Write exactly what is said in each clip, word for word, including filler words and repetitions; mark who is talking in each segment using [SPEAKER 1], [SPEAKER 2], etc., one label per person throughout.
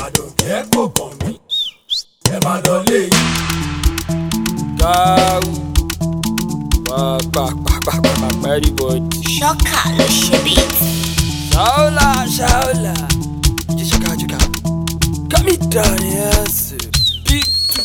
[SPEAKER 1] àdùnkẹ́ kò kàn mí ẹ máa lọ léyìn.
[SPEAKER 2] Gáwù pàpàpàpàpàpà everybody.
[SPEAKER 3] Ṣọ́kà ló ṣe beat.
[SPEAKER 2] Ṣáólà ṣáólà jìṣàkàjìkà kámi dàní ẹsẹ̀ big two.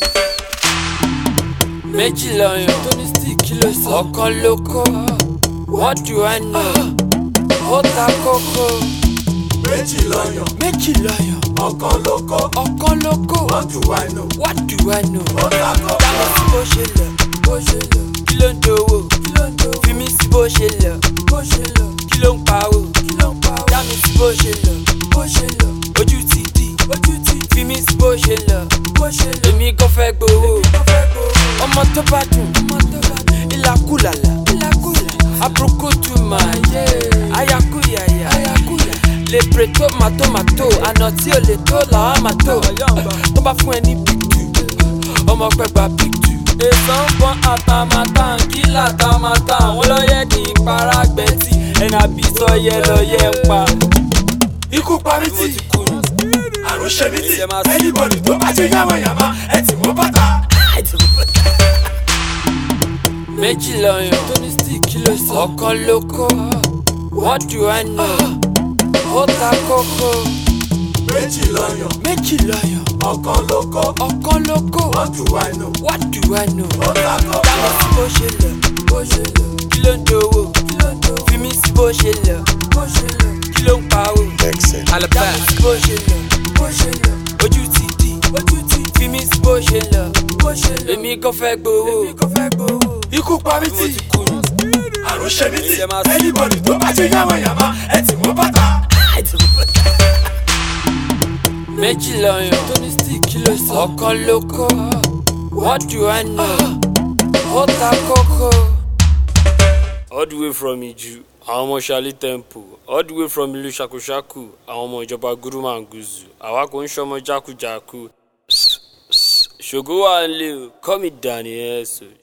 [SPEAKER 2] Méjì lọ́yàn tó ní stick ló sọ. Ọ̀kan ló kó what do I know? Ó ta kókó.
[SPEAKER 1] Méjì lọ́yàn
[SPEAKER 2] Méjì lọ́yàn
[SPEAKER 1] ọ̀kan ló kó
[SPEAKER 2] ọ̀kan ló kó
[SPEAKER 1] what do I know?
[SPEAKER 2] what do I know?
[SPEAKER 1] Ó ta kókó.
[SPEAKER 2] Dámi sí bó ṣe lọ bó ṣe lọ kí ló ń dowó kí ló ń dowó fi mí sí bó ṣe lọ bó ṣe lọ kí ló ń pawó kí ló ń pawó dámi sí bó ṣe lọ bó ṣe lọ ojú ti di ojú ti fi mí sí bó ṣe lọ bó ṣe lọ èmi kò fẹ́ gbowó ọmọ tó bá dùn ọmọ tó bá dùn ìlàkúlàlà ìlàkúlà àbùrùkùtù máa yẹ ayakuyaya ayakuya lè pèrè tó màtómàtó àná tí ò lè tó làwọn máa tó tó bá fún ẹ ní big two ọmọ pẹ́ gba big two. èso ń bọ́n àtàmátà kí làtàmátà wọn lọ́yẹ̀ kì í para gbẹ̀tì ẹ̀nà àbí sọ́yẹ lọ́yẹ̀ ń pa.
[SPEAKER 1] Ikú pa mí tì àrùn ṣe mí tì anybody tó bá ṣe yàmàyàmà ẹ tì wọ́n bàtà.
[SPEAKER 2] Méjì lọ́yàn tó ní stick ló sọ. Ọ̀kan ló kó what do I know? Ó ta kókó.
[SPEAKER 1] Méjì lọ́yàn
[SPEAKER 2] Méjì lọ́yàn
[SPEAKER 1] ọ̀kan ló kó
[SPEAKER 2] ọ̀kan ló kó
[SPEAKER 1] what do I know?
[SPEAKER 2] what do I know?
[SPEAKER 1] Ó ta kókó.
[SPEAKER 2] Dámi sí bó ṣe lọ bó ṣe lọ kí ló ń dowó kí ló ń dowó fi mí sí bó ṣe lọ bó ṣe lọ kí ló ń pawó. Dámi sí bó ṣe lọ bó ṣe lọ ojú ti di ojú ti fi mí sí bó ṣe lọ bó ṣe lọ èmi kò fẹ́ gbowó èmi kò fẹ́ gbowó.
[SPEAKER 1] Ikú pa mí tì àrùn ṣe mí tì anybody tó bá ṣe yàmàyàmà ẹ tì wọ́n bàtà.
[SPEAKER 2] Méjì lọ́yàn tó ní stick ló sọ. Ọ̀kan ló kó what do I know? Ó ta kókó. All the way from Iju àwọn ọmọ Ṣálí Temple, all the way from ìlú Ṣakúṣakù àwọn ọmọ ìjọba Gúrúmàngúzù àwa kò ń ṣọmọ jákujàku. Ṣògo wà ń lé o kọ́ mi dàní ẹ̀ sọ.